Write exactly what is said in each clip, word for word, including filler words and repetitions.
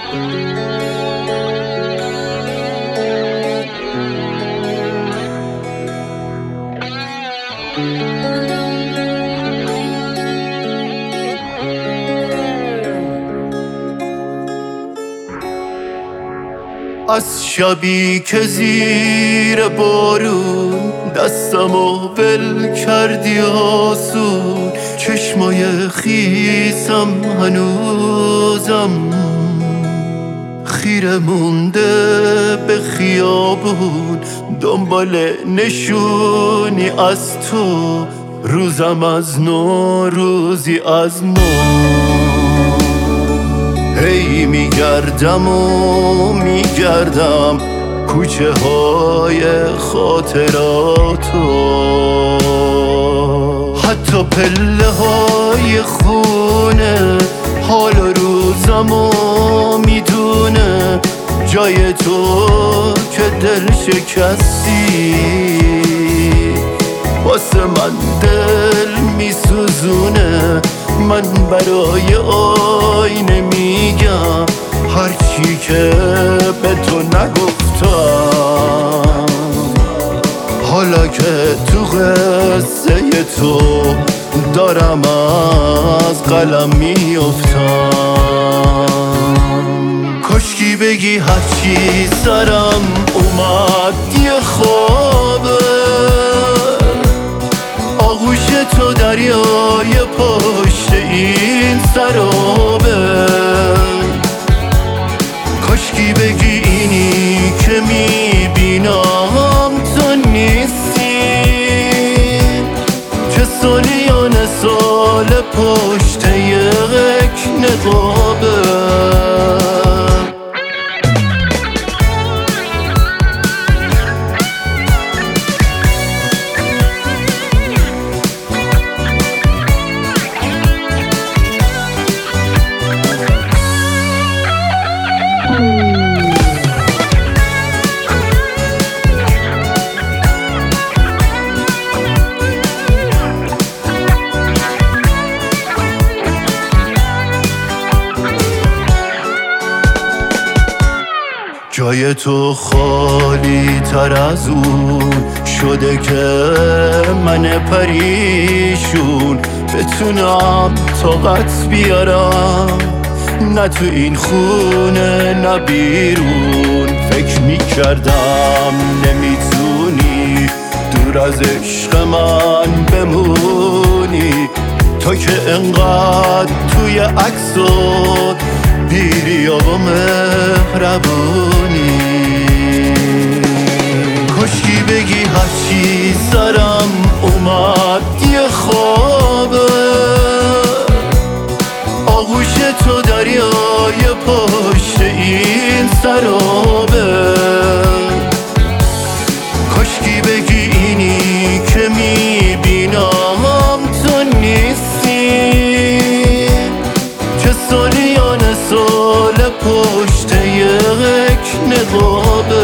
از شبی که زیر بارون دستمو ول کردی آسون، چشمای خیسم هنوزم خیره مونده به خیابون، دنبال نشونی از تو، روزم از نو روزی از ما. هی میگردم و میگردم کوچه های خاطراتو، حتی پله های خونه حال و روزمو میدونه، جای تو که دل شکستی واسه من دل میسوزونه. من برای آینه میگم هرچی که به تو نگفتم، حالا که تو قصه تو دارم از قلم میافتم. کاشکی بگی هرچی سرم اومد یه خوابه، آغوش تو دریای پشت این سرابه. کاشکی بگی اینی که میبینم تو نیستی، چه سالیان سال پشت یک نقابه. جای تو خالی تر از اون شده که من پریشون بتونم طاقت بیارم، نه تو این خونه نه بیرون. فکر میکردم نمیتونی دور از عشق من بمونی، تا که انقدر توی عکسات بیری و مهربونی. کاشکی بگی هرچی سرم اومد یه خوابه، آغوش تو دریای پشت این سرابه. کاشکی بگی اینی که میبینم تو نیستی، چه سالیان سال پشت یک نقابه.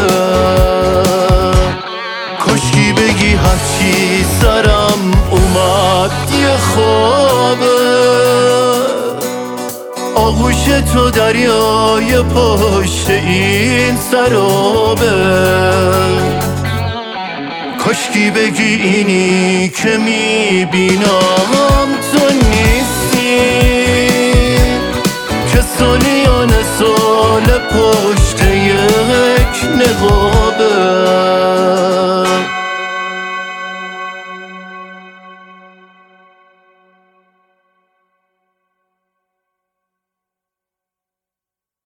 کاشکی بگی هرچی سرم اومد یه خوابه، آغوش تو دریای پشت این سرابه. کاشکی بگی اینی که میبینم تو نیستی، چه سالیان سال پشت یک نقابه.